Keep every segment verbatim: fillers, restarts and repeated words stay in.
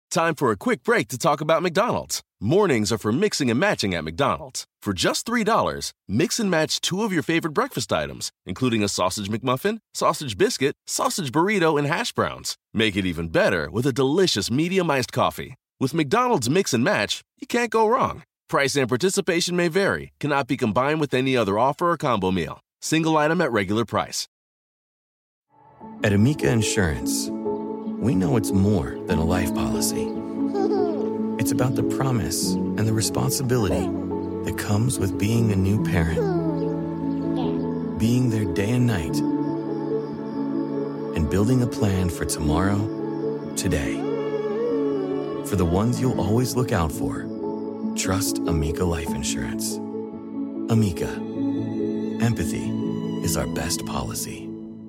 Time for a quick break to talk about McDonald's. Mornings are for mixing and matching at McDonald's. For just three dollars, mix and match two of your favorite breakfast items, including a sausage McMuffin, sausage biscuit, sausage burrito, and hash browns. Make it even better with a delicious medium iced coffee. With McDonald's Mix and Match, you can't go wrong. Price and participation may vary, cannot be combined with any other offer or combo meal. Single item at regular price. At Amica Insurance, we know it's more than a life policy. It's about the promise and the responsibility that comes with being a new parent. Being there day and night. And building a plan for tomorrow, today. For the ones you'll always look out for, trust Amica Life Insurance. Amica. Empathy is our best policy.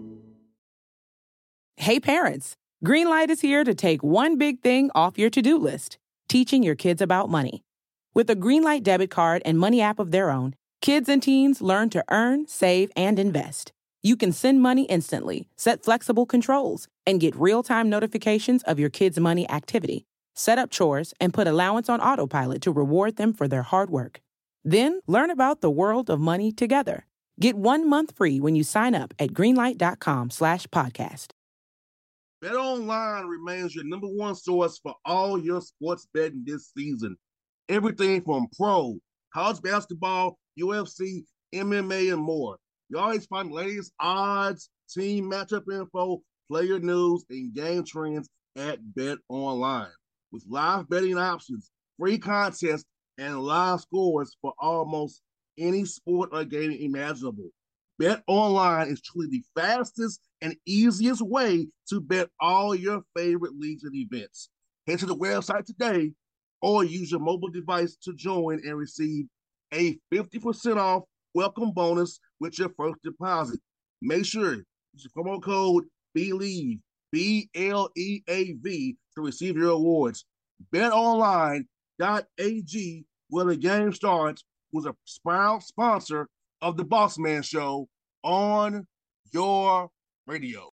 Hey parents, Greenlight is here to take one big thing off your to-do list, teaching your kids about money. With a Greenlight debit card and money app of their own, kids and teens learn to earn, save, and invest. You can send money instantly, set flexible controls, and get real-time notifications of your kids' money activity. Set up chores and put allowance on autopilot to reward them for their hard work. Then learn about the world of money together. Get one month free when you sign up at greenlight.com slash podcast. BetOnline remains your number one source for all your sports betting this season. Everything from pro, college basketball, U F C, M M A, and more. You always find the latest odds, team matchup info, player news, and game trends at BetOnline. With live betting options, free contests, and live scores for almost any sport or game imaginable. BetOnline is truly the fastest and easiest way to bet all your favorite leagues and events. Head to the website today or use your mobile device to join and receive a fifty percent off welcome bonus with your first deposit. Make sure you use the promo code BELIEVE, B L E A V, to receive your awards. bet online dot a g, where the game starts, was a proud sponsor of the Boss Man Show on your radio.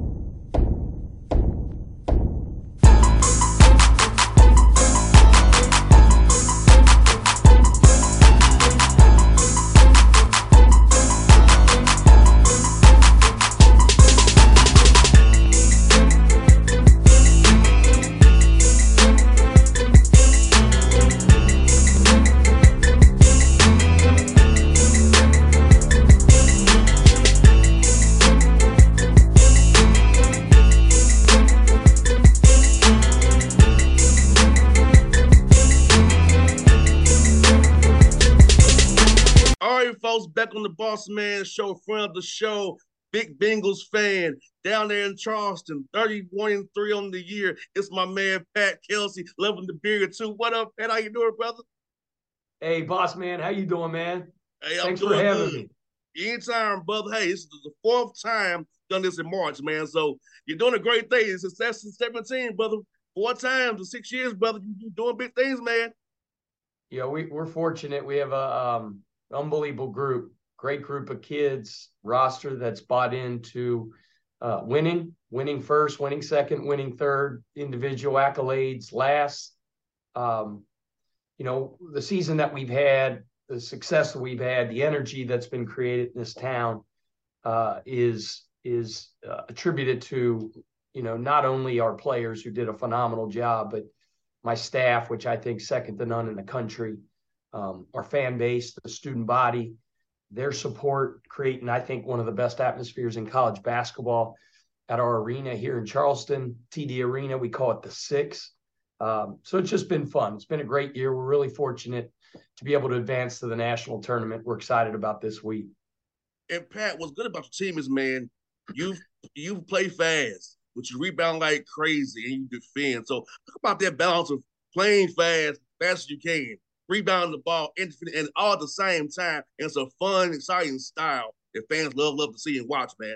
Back on the Boss Man Show, friend of the show, big Bengals fan, down there in Charleston, thirty-one and three on the year. It's my man, Pat Kelsey, loving the beard too. What up, Pat? How you doing, brother? Hey, Boss Man, how you doing, man? Hey, Thanks I'm for having good. me. Anytime, brother. Hey, this is the fourth time done this in March, man. So you're doing a great thing. It's success in seventeen, brother. Four times in six years, brother. You're doing big things, man. Yeah, we, we're fortunate. We have a um, unbelievable group, great group of kids, roster that's bought into uh, winning, winning first, winning second, winning third, individual accolades last. Um, you know, the season that we've had, the success that we've had, the energy that's been created in this town uh, is is uh, attributed to, you know, not only our players who did a phenomenal job, but my staff, which I think second to none in the country, um, our fan base, the student body, their support, creating, I think, one of the best atmospheres in college basketball at our arena here in Charleston, T D Arena. We call it the Six. Um, so it's just been fun. It's been a great year. We're really fortunate to be able to advance to the national tournament. We're excited about this week. And Pat, what's good about your team is, man, you've you play fast, but you rebound like crazy and you defend. So talk about that balance of playing fast, fast as you can, rebounding the ball, and, and all at the same time. And it's a fun, exciting style that fans love, love to see and watch, man.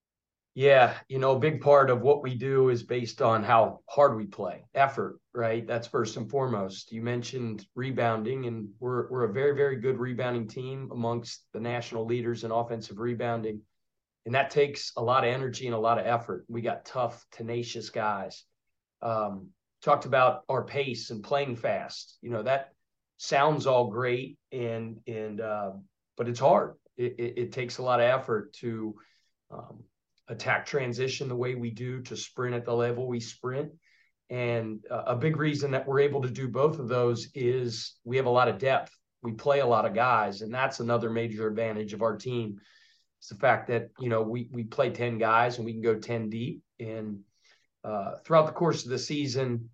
Yeah, you know, a big part of what we do is based on how hard we play, effort, right? That's first and foremost. You mentioned rebounding, and we're we're a very, very good rebounding team amongst the national leaders in offensive rebounding. And that takes a lot of energy and a lot of effort. We got tough, tenacious guys. Um, talked about our pace and playing fast. You know, that sounds all great, and and uh, but it's hard. It, it, it takes a lot of effort to um, attack transition the way we do, to sprint at the level we sprint. And uh, a big reason that we're able to do both of those is we have a lot of depth. We play a lot of guys, and that's another major advantage of our team. It's the fact that, you know, we we play ten guys and we can go ten deep. And uh, throughout the course of the season,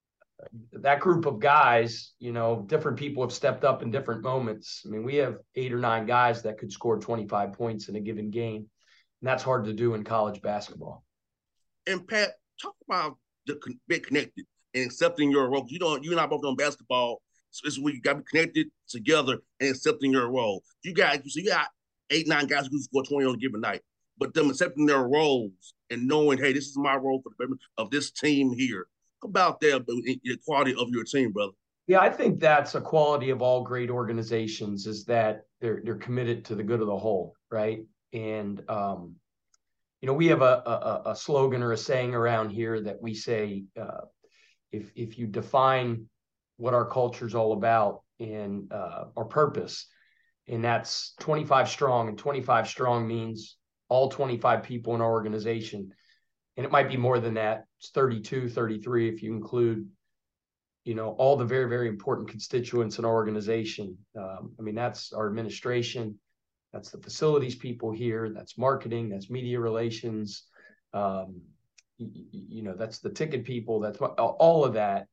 that group of guys, you know, different people have stepped up in different moments. I mean, we have eight or nine guys that could score twenty-five points in a given game. And that's hard to do in college basketball. And Pat, talk about the being connected and accepting your role. You don't, you're not both on basketball. So it's where you got to be connected together and accepting your role. You got, you see, you got eight, nine guys who score twenty on a given night, but them accepting their roles and knowing, hey, this is my role for the betterment of this team here. About that, the quality of your team, brother. Yeah, I think that's a quality of all great organizations, is that they're they're committed to the good of the whole, right? And um, you know, we have a, a a slogan or a saying around here that we say, uh, if if you define what our culture is all about and uh, our purpose, and that's twenty-five strong, and twenty-five strong means all twenty-five people in our organization. And it might be more than that. It's thirty-two, thirty-three if you include, you know, all the very, very important constituents in our organization. Um, I mean, that's our administration, that's the facilities people here, that's marketing, that's media relations, um, you, you know, that's the ticket people, that's all of that.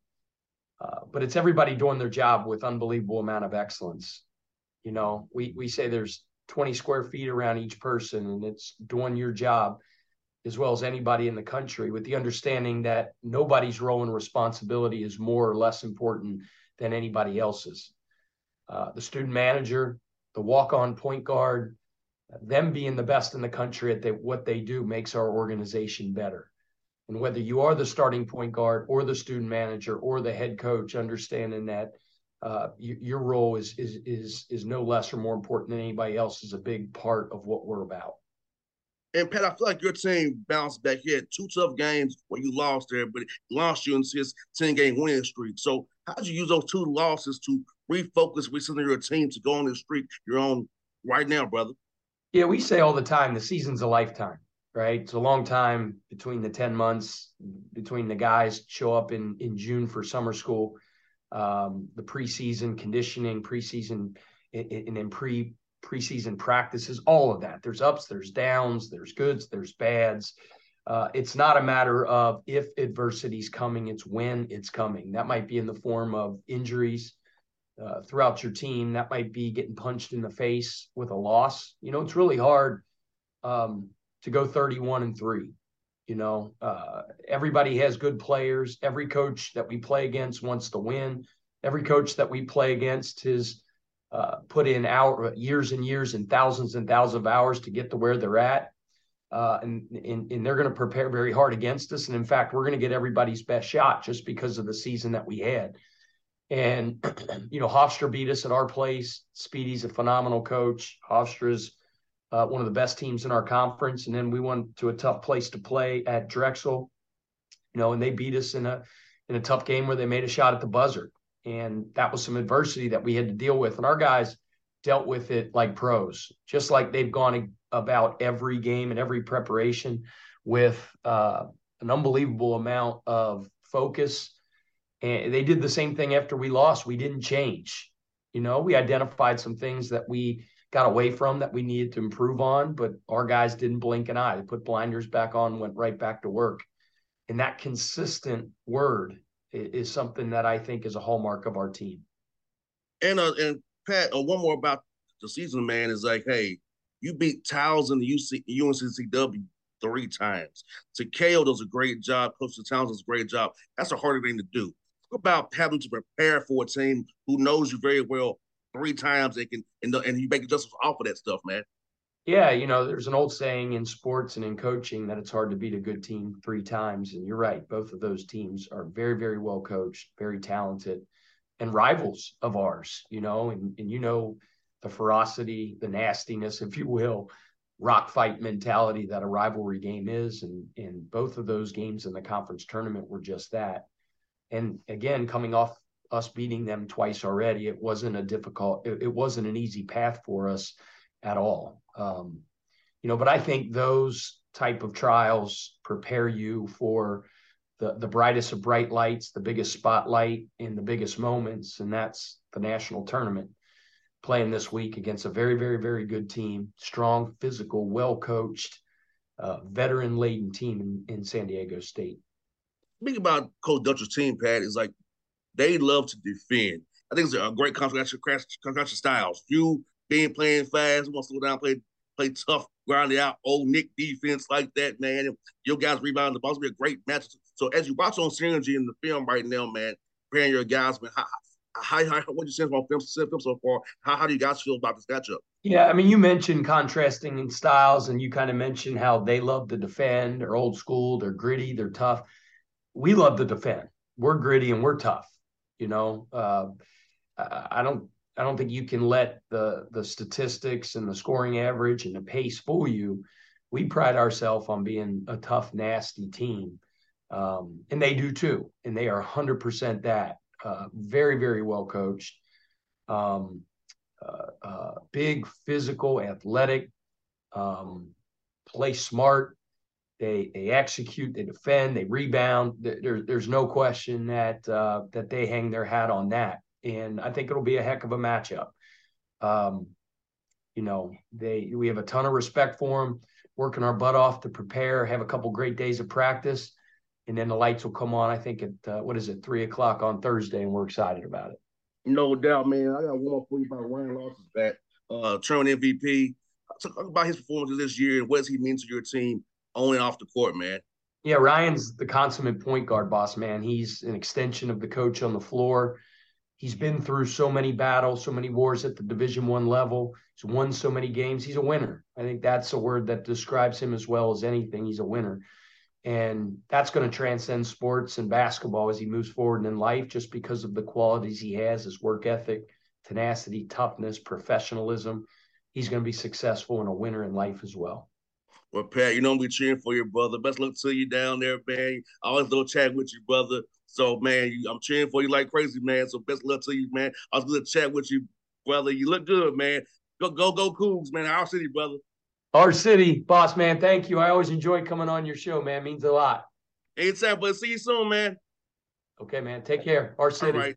Uh, but it's everybody doing their job with unbelievable amount of excellence. You know, we we say there's twenty square feet around each person, and it's doing your job as well as anybody in the country, with the understanding that nobody's role and responsibility is more or less important than anybody else's. Uh, the student manager, the walk-on point guard, them being the best in the country at the, what they do makes our organization better. And whether you are the starting point guard or the student manager or the head coach, understanding that uh, you, your role is, is, is, is no less or more important than anybody else is a big part of what we're about. And Pat, I feel like your team bounced back. You had two tough games where you lost there, but it launched you into this ten-game winning streak. So how did you use those two losses to refocus with your team to go on this streak you're on right now, brother? Yeah, we say all the time, the season's a lifetime, right? It's a long time between the ten months, between the guys show up in, in June for summer school, um, the preseason conditioning, preseason, and then pre preseason practices, all of that. There's ups, there's downs, there's goods, there's bads. Uh, it's not a matter of if adversity's coming, it's when it's coming. That might be in the form of injuries uh, throughout your team. That might be getting punched in the face with a loss. You know, it's really hard um, to go thirty-one and three. You know, uh, everybody has good players. Every coach that we play against wants to win. Every coach that we play against is Uh, put in hour, years and years and thousands and thousands of hours to get to where they're at. Uh, and, and, and they're going to prepare very hard against us. And in fact, we're going to get everybody's best shot just because of the season that we had. And, you know, Hofstra beat us at our place. Speedy's a phenomenal coach. Hofstra's uh, one of the best teams in our conference. And then we went to a tough place to play at Drexel, you know, and they beat us in a, in a tough game where they made a shot at the buzzer. And that was some adversity that we had to deal with. And our guys dealt with it like pros, just like they've gone about every game and every preparation with uh, an unbelievable amount of focus. And they did the same thing after we lost. We didn't change. You know, we identified some things that we got away from that we needed to improve on, but our guys didn't blink an eye. They put blinders back on, went right back to work. And that consistent word is something that I think is a hallmark of our team. And uh, and Pat, uh, one more about the season, man, is like, hey, you beat Towson and U N C C W three times. Takeo does a great job. Coach Towson does a great job. That's a harder thing to do. What about having to prepare for a team who knows you very well three times and can and, and you make adjustments off of that stuff, man? Yeah, you know, there's an old saying in sports and in coaching that it's hard to beat a good team three times. And you're right. Both of those teams are very, very well coached, very talented, and rivals of ours, you know, and, and you know, the ferocity, the nastiness, if you will, rock fight mentality that a rivalry game is. And, and both of those games in the conference tournament were just that. And again, coming off us beating them twice already, it wasn't a difficult, it, it wasn't an easy path for us at all. Um, you know, but I think those type of trials prepare you for the, the brightest of bright lights, the biggest spotlight in the biggest moments. And that's the national tournament, playing this week against a very, very, very good team, strong, physical, well-coached, uh, veteran-laden team in, in San Diego State. Think about Coach Dutcher's team, Pat, is like they love to defend. I think it's a great contrast contrast styles. Few being playing fast, want to slow down, play play tough, grind it out, old Nick defense like that, man. And your guys rebound the ball. It's going to be a great match. So as you watch on Synergy in the film right now, man, preparing your guys, man, how, how, how what you sense about film, film so far? How, how do you guys feel about this matchup? Yeah, I mean, you mentioned contrasting in styles, and you kind of mentioned how they love to defend. They're old school, they're gritty, they're tough. We love to defend. We're gritty and we're tough. You know, uh, I don't, I don't think you can let the the statistics and the scoring average and the pace fool you. We pride ourselves on being a tough, nasty team, um, and they do too. And they are one hundred percent that. Uh, very, very well coached. Um, uh, uh, big, physical, athletic. Um, play smart. They they execute, they defend, they rebound. There, there's no question that uh, that they hang their hat on that, and I think it'll be a heck of a matchup. Um, you know, they we have a ton of respect for them, working our butt off to prepare, have a couple great days of practice, and then the lights will come on. I think at uh, what is it, three o'clock on Thursday, and we're excited about it. No doubt, man. I got one more for you about Ryan Lawson's back, uh, tournament M V P. Talk about his performances this year and what does he mean to your team on and off the court, man. Yeah, Ryan's the consummate point guard, boss man. He's an extension of the coach on the floor. He's been through so many battles, so many wars at the Division One level. He's won so many games. He's a winner. I think that's a word that describes him as well as anything. He's a winner. And that's going to transcend sports and basketball as he moves forward in life, just because of the qualities he has, his work ethic, tenacity, toughness, professionalism. He's going to be successful and a winner in life as well. Well, Pat, you know I'm cheering for your brother. Best luck to you down there, man. I always love chat with you, brother. So, man, I'm cheering for you like crazy, man. So best luck to you, man. I was going to chat with you, brother. You look good, man. Go, go, go, Cougs, man. Our city, brother. Our city, boss man. Thank you. I always enjoy coming on your show, man. It means a lot. Anytime, but see you soon, man. Okay, man. Take care. Our city. All right.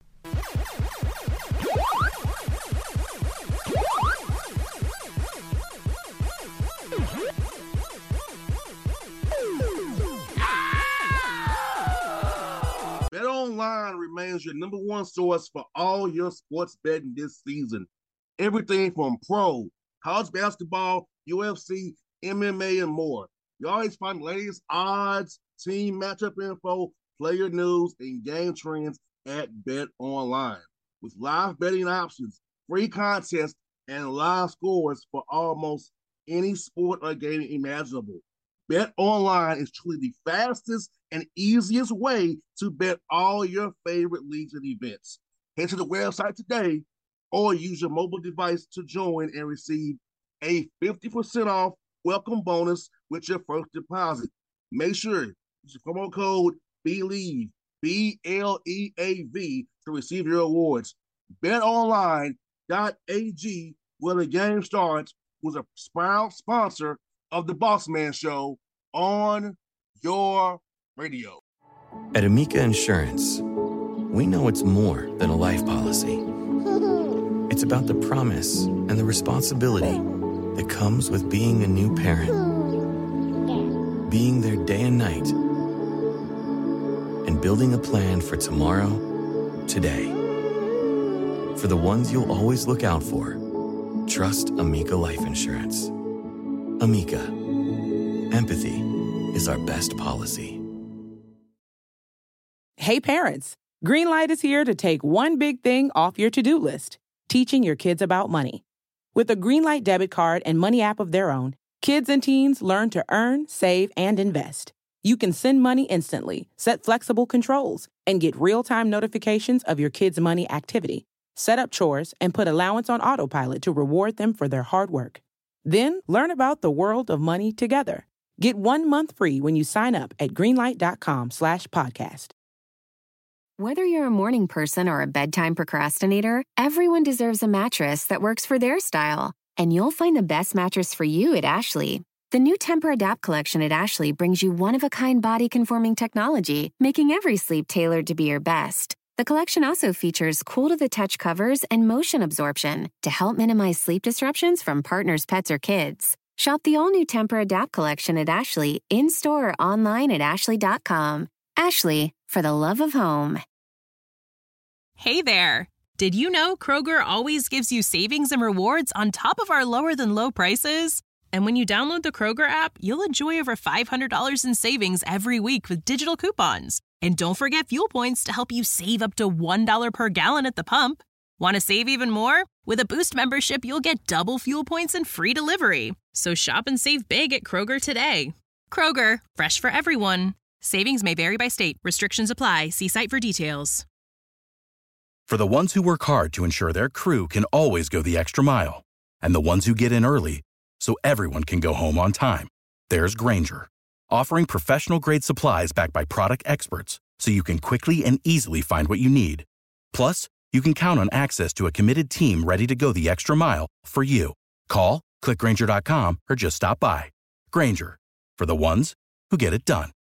BetOnline remains your number one source for all your sports betting this season. Everything from pro, college basketball, U F C, M M A, and more. You always find the latest odds, team matchup info, player news, and game trends at BetOnline. With live betting options, free contests, and live scores for almost any sport or game imaginable. BetOnline is truly the fastest and easiest way to bet all your favorite leagues and events. Head to the website today or use your mobile device to join and receive a fifty percent off welcome bonus with your first deposit. Make sure you use the promo code BELIEVE, B L E A V, to receive your awards. bet online dot a g, where the game starts, was a proud sponsor of the Boss Man Show on your radio. At Amica Insurance, we know it's more than a life policy. It's about the promise and the responsibility that comes with being a new parent. Being there day and night. And building a plan for tomorrow, today. For the ones you'll always look out for, trust Amica Life Insurance. Amica. Empathy is our best policy. Hey parents, Greenlight is here to take one big thing off your to-do list, teaching your kids about money. With a Greenlight debit card and money app of their own, kids and teens learn to earn, save, and invest. You can send money instantly, set flexible controls, and get real-time notifications of your kids' money activity. Set up chores and put allowance on autopilot to reward them for their hard work. Then learn about the world of money together. Get one month free when you sign up at greenlight dot com slash podcast. Whether you're a morning person or a bedtime procrastinator, everyone deserves a mattress that works for their style. And you'll find the best mattress for you at Ashley. The new Tempur-Adapt collection at Ashley brings you one-of-a-kind body-conforming technology, making every sleep tailored to be your best. The collection also features cool-to-the-touch covers and motion absorption to help minimize sleep disruptions from partners, pets, or kids. Shop the all-new Tempur-Adapt collection at Ashley, in-store or online at ashley dot com. Ashley, for the love of home. Hey there! Did you know Kroger always gives you savings and rewards on top of our lower-than-low prices? And when you download the Kroger app, you'll enjoy over five hundred dollars in savings every week with digital coupons. And don't forget fuel points to help you save up to one dollar per gallon at the pump. Want to save even more? With a Boost membership, you'll get double fuel points and free delivery. So shop and save big at Kroger today. Kroger, fresh for everyone. Savings may vary by state. Restrictions apply. See site for details. For the ones who work hard to ensure their crew can always go the extra mile, and the ones who get in early so everyone can go home on time, there's Grainger, offering professional-grade supplies backed by product experts so you can quickly and easily find what you need. Plus, you can count on access to a committed team ready to go the extra mile for you. Call, click Grainger dot com, or just stop by. Grainger, for the ones who get it done.